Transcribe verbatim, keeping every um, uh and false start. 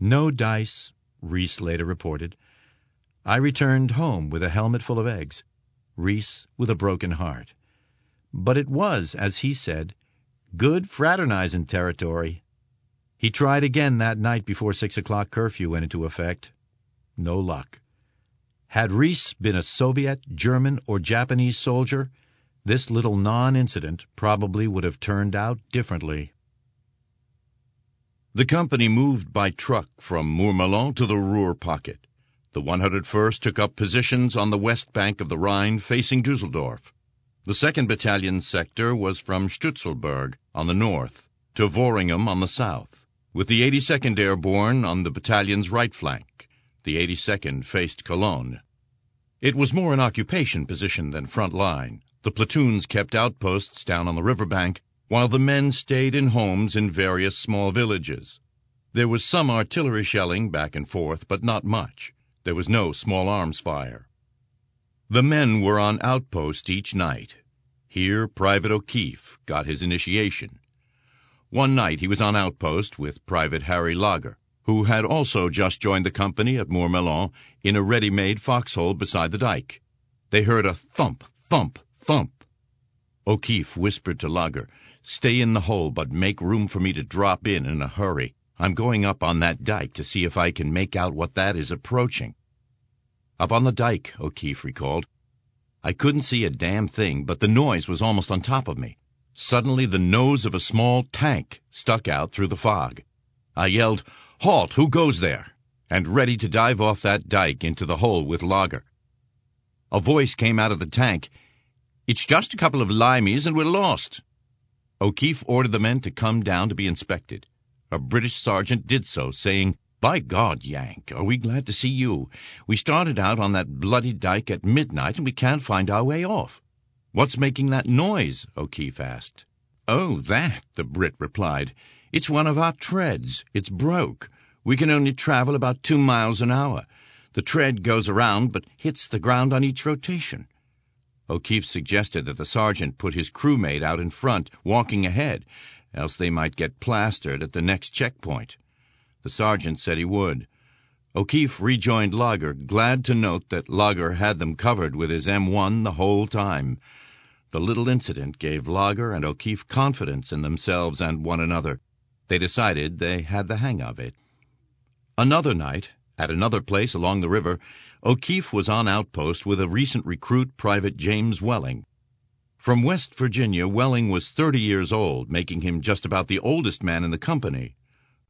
No dice, Reese later reported. I returned home with a helmet full of eggs, Reese with a broken heart. But it was, as he said, good fraternizing territory. He tried again that night before six o'clock curfew went into effect. No luck. Had Reese been a Soviet, German, or Japanese soldier, this little non-incident probably would have turned out differently. The company moved by truck from Mourmelon to the Ruhr pocket. The one hundred first took up positions on the west bank of the Rhine facing Dusseldorf. The second Battalion sector was from Stutzelberg on the north to Worringham on the south, with the eighty-second Airborne on the battalion's right flank. The eighty-second faced Cologne. It was more an occupation position than front line. The platoons kept outposts down on the riverbank, while the men stayed in homes in various small villages. There was some artillery shelling back and forth, but not much. There was no small arms fire. The men were on outpost each night. Here Private O'Keefe got his initiation. One night he was on outpost with Private Harry Lager, who had also just joined the company at Mourmelon in a ready-made foxhole beside the dike. They heard a thump, thump, thump. O'Keefe whispered to Lager, "Stay in the hole, but make room for me to drop in in a hurry. I'm going up on that dike to see if I can make out what that is approaching." Up on the dike, O'Keefe recalled. I couldn't see a damn thing, but the noise was almost on top of me. Suddenly the nose of a small tank stuck out through the fog. I yelled, "Halt! Who goes there?" and ready to dive off that dike into the hole with Lager. A voice came out of the tank. "It's just a couple of limeys and we're lost." O'Keefe ordered the men to come down to be inspected. A British sergeant did so, saying, "By God, Yank, are we glad to see you. We started out on that bloody dike at midnight and we can't find our way off." "What's making that noise?" O'Keefe asked. "Oh, that," the Brit replied. "It's one of our treads. It's broke. We can only travel about two miles an hour. The tread goes around but hits the ground on each rotation." O'Keefe suggested that the sergeant put his crewmate out in front, walking ahead, else they might get plastered at the next checkpoint. The sergeant said he would. O'Keefe rejoined Lager, glad to note that Lager had them covered with his M one the whole time. The little incident gave Lager and O'Keefe confidence in themselves and one another. They decided they had the hang of it. Another night, at another place along the river, O'Keefe was on outpost with a recent recruit, Private James Welling. From West Virginia, Welling was thirty years old, making him just about the oldest man in the company.